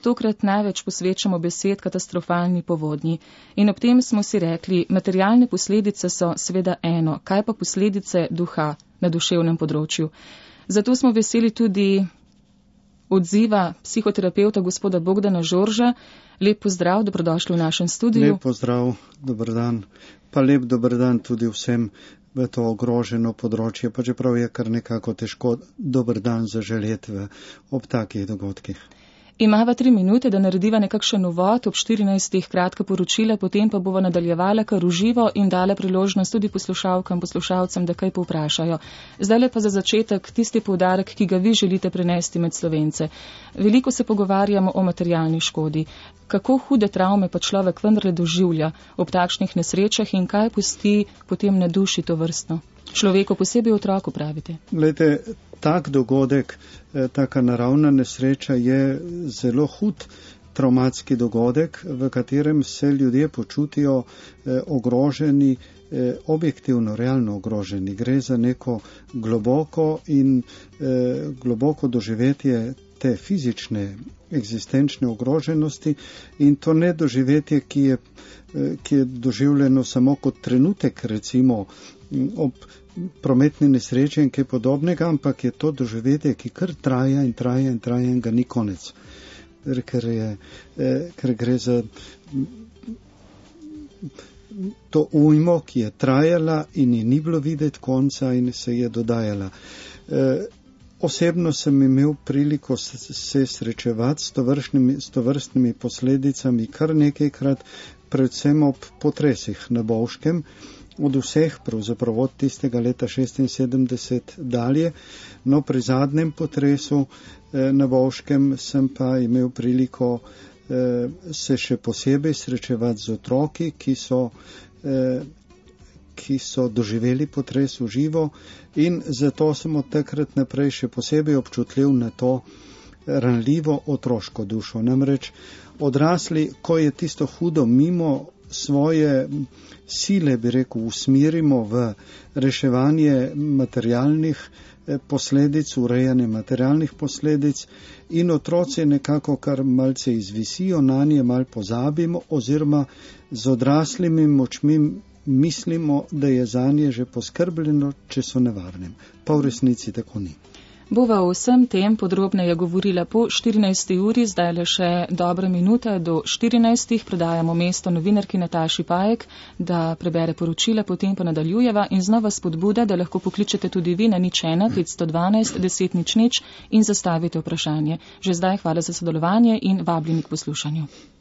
tokrat največ posvečamo besed katastrofalni povodnji. In ob tem smo si rekli, materialne posledice so seveda eno, kaj pa posledice duha na duševnem področju. Zato smo veseli tudi odziva psihoterapeuta gospoda Bogdana Žorža. Lep pozdrav, dobrodošli v našem studiu. Lep pozdrav, dober dan. Pa lep dober dan tudi vsem v to ogroženo področje, pa čeprav je kar nekako težko dober dan zaželeti ob takih dogodkih. Imava 3 minute, da narediva nekakšen uvod, ob 14. kratka poročila, potem pa bova nadaljevala kar uživo in dala priložnost tudi poslušalkam, poslušalcem, da kaj povprašajo. Zdajle pa za začetek tisti poudarek, ki ga vi želite prenesti med Slovence. Veliko se pogovarjamo o materialni škodi. Kako hude travme pa človek vendarle doživlja ob takšnih nesrečah in kaj pusti potem na duši to vrstno? Človeku, posebej otroku, pravite. Glejte, tak dogodek, taka naravna nesreča je zelo hud travmatski dogodek, v katerem se ljudje počutijo ogroženi, objektivno, realno ogroženi. Gre za neko globoko doživetje te fizične, eksistenčne ogroženosti in to ne doživetje, ki je doživljeno samo kot trenutek, recimo ob prometni nesreči in kaj podobnega, ampak je to doživetje, ki kar traja in traja in traja in ga ni konec. Ker gre za to ujmo, ki je trajala in je ni bilo videti konca in se je dodajala. Osebno sem imel priliko se srečevati s tovrstnimi posledicami kar nekajkrat, predvsem ob potresih na Bovškem, od vseh, pravzaprav od tistega leta 76 dalje. No, pri zadnjem potresu na Bovškem sem pa imel priliko se še posebej srečevati z otroki, ki so doživeli potres v živo in zato sem od takrat naprej še posebej občutljiv na to ranljivo otroško dušo. Namreč odrasli, ko je tisto hudo mimo, svoje sile, bi rekel, usmerimo v reševanje materialnih posledic, urejanje materialnih posledic in otroci nekako kar malce izvisijo, na nje mal pozabimo oziroma z odraslimi močmi mislimo, da je za nje že poskrbljeno, če so nevarne. Pa v resnici tako ni. Bova o vsem tem podrobneje govorila po 14. uri, zdaj le še dobra minuta do 14. Predajamo mesto novinarki Nataši Pajek, da prebere poročila, potem pa nadaljujeva in znova spodbuda, da lahko pokličete tudi vi na 01 512 10 00 in zastavite vprašanje. Že zdaj hvala za sodelovanje in vabljeni k poslušanju.